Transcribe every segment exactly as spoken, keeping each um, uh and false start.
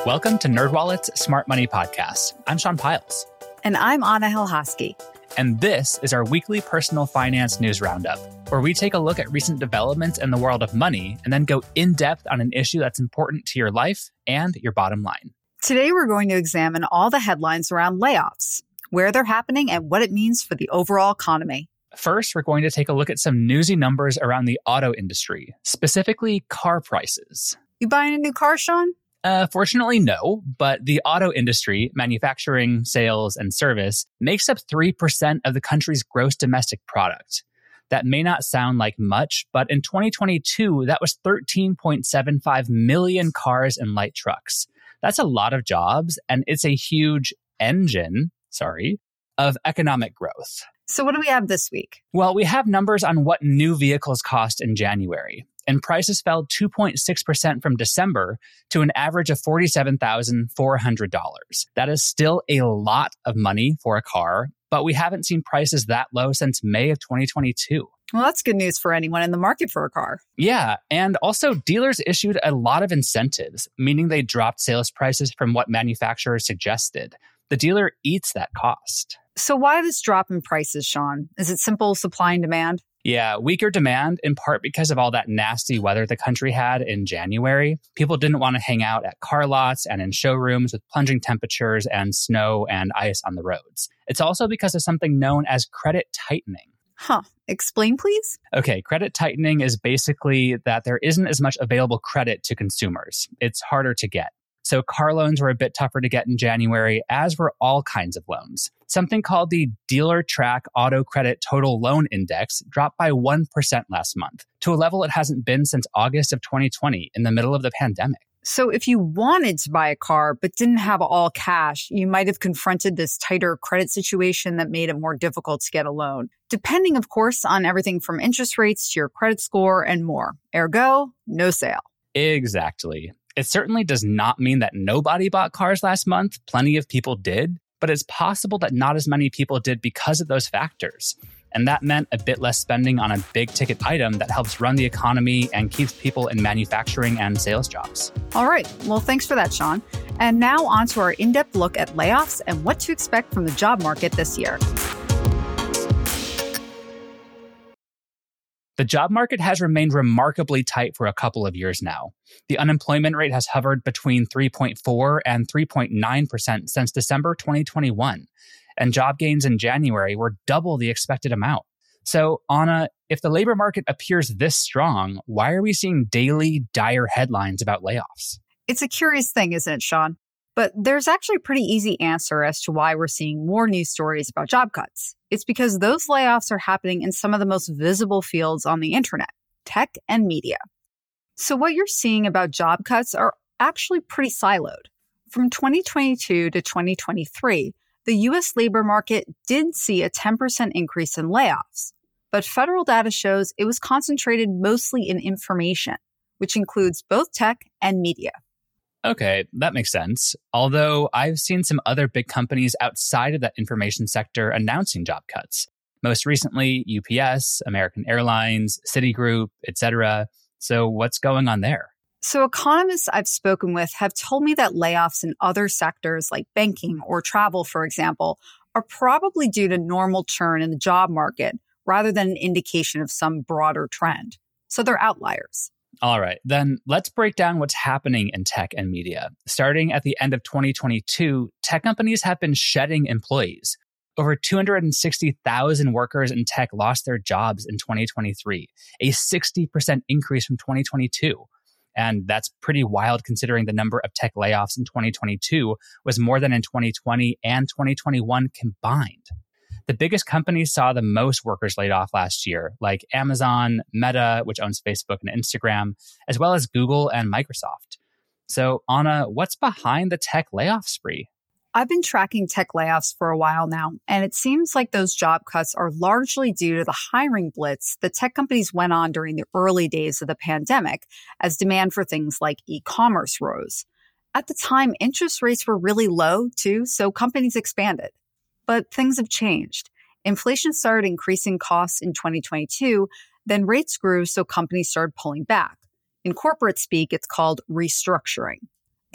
Welcome to NerdWallet's Smart Money Podcast. I'm Sean Piles. And I'm Anna Hilhosky. And this is our weekly personal finance news roundup, where we take a look at recent developments in the world of money and then go in-depth on an issue that's important to your life and your bottom line. Today, we're going to examine all the headlines around layoffs, where they're happening, and what it means for the overall economy. First, we're going to take a look at some newsy numbers around the auto industry, specifically car prices. You buying a new car, Sean? Uh, fortunately, no, but the auto industry, manufacturing, sales, and service, makes up three percent of the country's gross domestic product. That may not sound like much, but in twenty twenty-two, that was thirteen point seven five million cars and light trucks. That's a lot of jobs, and it's a huge engine, sorry, of economic growth. So what do we have this week? Well, we have numbers on what new vehicles cost in January, and prices fell two point six percent from December to an average of forty-seven thousand four hundred dollars. That is still a lot of money for a car, but we haven't seen prices that low since May of twenty twenty-two. Well, that's good news for anyone in the market for a car. Yeah, and also dealers issued a lot of incentives, meaning they dropped sales prices from what manufacturers suggested. The dealer eats that cost. So why this drop in prices, Sean? Is it simple supply and demand? Yeah, weaker demand in part because of all that nasty weather the country had in January. People didn't want to hang out at car lots and in showrooms with plunging temperatures and snow and ice on the roads. It's also because of something known as credit tightening. Huh. Explain, please. Okay, credit tightening is basically that there isn't as much available credit to consumers. It's harder to get. So car loans were a bit tougher to get in January, as were all kinds of loans. Something called the Dealer Track Auto Credit Total Loan Index dropped by one percent last month to a level it hasn't been since August of twenty twenty, in the middle of the pandemic. So if you wanted to buy a car but didn't have all cash, you might have confronted this tighter credit situation that made it more difficult to get a loan, depending, of course, on everything from interest rates to your credit score and more. Ergo, no sale. Exactly. It certainly does not mean that nobody bought cars last month. Plenty of people did, but it's possible that not as many people did because of those factors. And that meant a bit less spending on a big ticket item that helps run the economy and keeps people in manufacturing and sales jobs. All right. Well, thanks for that, Sean. And now on to our in-depth look at layoffs and what to expect from the job market this year. The job market has remained remarkably tight for a couple of years now. The unemployment rate has hovered between three point four and three point nine percent since December twenty twenty-one, and job gains in January were double the expected amount. So, Anna, if the labor market appears this strong, why are we seeing daily dire headlines about layoffs? It's a curious thing, isn't it, Sean? But there's actually a pretty easy answer as to why we're seeing more news stories about job cuts. It's because those layoffs are happening in some of the most visible fields on the internet, tech and media. So what you're seeing about job cuts are actually pretty siloed. From twenty twenty-two to twenty twenty-three, the U S labor market did see a ten percent increase in layoffs, but federal data shows it was concentrated mostly in information, which includes both tech and media. Okay, that makes sense. Although I've seen some other big companies outside of that information sector announcing job cuts. Most recently, U P S, American Airlines, Citigroup, et cetera. So what's going on there? So economists I've spoken with have told me that layoffs in other sectors like banking or travel, for example, are probably due to normal churn in the job market rather than an indication of some broader trend. So they're outliers. All right, then let's break down what's happening in tech and media. Starting at the end of twenty twenty-two, tech companies have been shedding employees. Over two hundred sixty thousand workers in tech lost their jobs in twenty twenty-three, a sixty percent increase from twenty twenty-two. And that's pretty wild considering the number of tech layoffs in twenty twenty-two was more than in twenty twenty and twenty twenty-one combined. The biggest companies saw the most workers laid off last year, like Amazon, Meta, which owns Facebook and Instagram, as well as Google and Microsoft. So, Anna, what's behind the tech layoff spree? I've been tracking tech layoffs for a while now, and it seems like those job cuts are largely due to the hiring blitz that tech companies went on during the early days of the pandemic as demand for things like e-commerce rose. At the time, interest rates were really low, too, so companies expanded. But things have changed. Inflation started increasing costs in twenty twenty-two, then rates grew, so companies started pulling back. In corporate speak, it's called restructuring.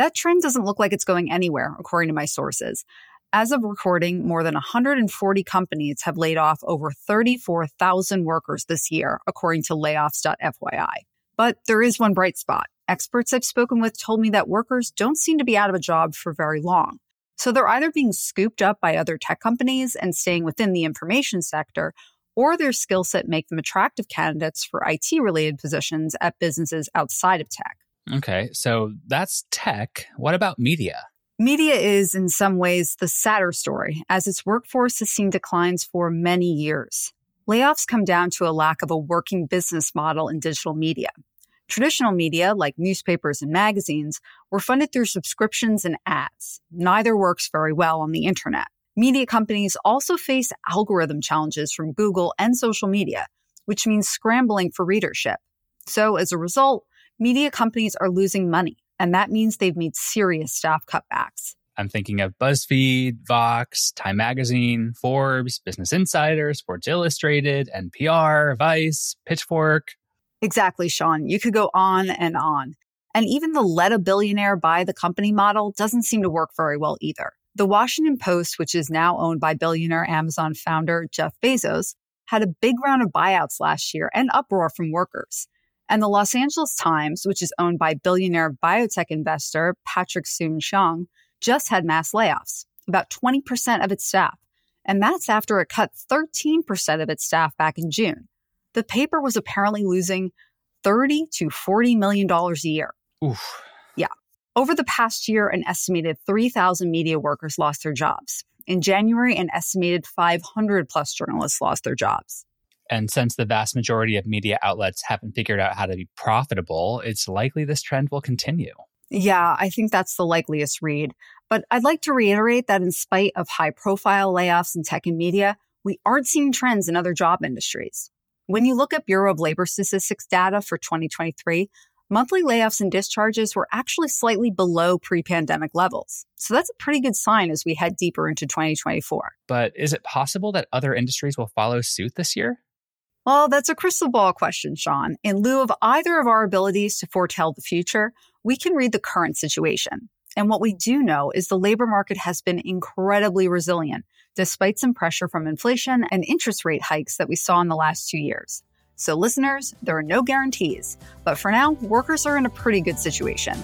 That trend doesn't look like it's going anywhere, according to my sources. As of recording, more than one hundred forty companies have laid off over thirty-four thousand workers this year, according to layoffs dot f y i. But there is one bright spot. Experts I've spoken with told me that workers don't seem to be out of a job for very long. So they're either being scooped up by other tech companies and staying within the information sector, or their skill set make them attractive candidates for I T-related positions at businesses outside of tech. Okay, so that's tech. What about media? Media is, in some ways, the sadder story, as its workforce has seen declines for many years. Layoffs come down to a lack of a working business model in digital media. Traditional media, like newspapers and magazines, were funded through subscriptions and ads. Neither works very well on the internet. Media companies also face algorithm challenges from Google and social media, which means scrambling for readership. So as a result, media companies are losing money, and that means they've made serious staff cutbacks. I'm thinking of BuzzFeed, Vox, Time Magazine, Forbes, Business Insider, Sports Illustrated, N P R, Vice, Pitchfork. Exactly, Sean. You could go on and on. And even the let a billionaire buy the company model doesn't seem to work very well either. The Washington Post, which is now owned by billionaire Amazon founder Jeff Bezos, had a big round of buyouts last year and uproar from workers. And the Los Angeles Times, which is owned by billionaire biotech investor Patrick Soon-Shiong, just had mass layoffs, about twenty percent of its staff. And that's after it cut thirteen percent of its staff back in June. The paper was apparently losing thirty to forty million dollars a year. Oof. Yeah. Over the past year, an estimated three thousand media workers lost their jobs. In January, an estimated five hundred plus journalists lost their jobs. And since the vast majority of media outlets haven't figured out how to be profitable, it's likely this trend will continue. Yeah, I think that's the likeliest read. But I'd like to reiterate that in spite of high-profile layoffs in tech and media, we aren't seeing trends in other job industries. When you look at Bureau of Labor Statistics data for twenty twenty-three, monthly layoffs and discharges were actually slightly below pre-pandemic levels. So that's a pretty good sign as we head deeper into twenty twenty-four. But is it possible that other industries will follow suit this year? Well, that's a crystal ball question, Sean. In lieu of either of our abilities to foretell the future, we can read the current situation. And what we do know is the labor market has been incredibly resilient, despite some pressure from inflation and interest rate hikes that we saw in the last two years. So listeners, there are no guarantees, but for now, workers are in a pretty good situation.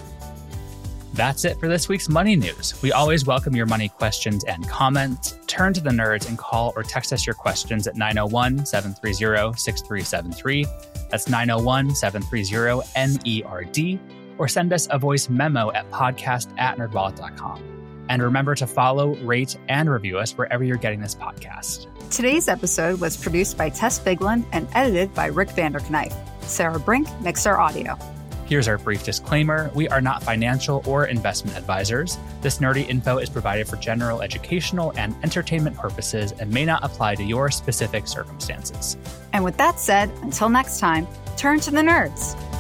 That's it for this week's Money News. We always welcome your money questions and comments. Turn to the nerds and call or text us your questions at nine oh one, seven three zero, six three seven three. That's nine oh one, seven three zero, N E R D. Or send us a voice memo at podcast at nerdwallet dot com. And remember to follow, rate, and review us wherever you're getting this podcast. Today's episode was produced by Tess Bigland and edited by Rick Vanderknife. Sarah Brink mixed our audio. Here's our brief disclaimer. We are not financial or investment advisors. This nerdy info is provided for general educational and entertainment purposes and may not apply to your specific circumstances. And with that said, until next time, turn to the nerds.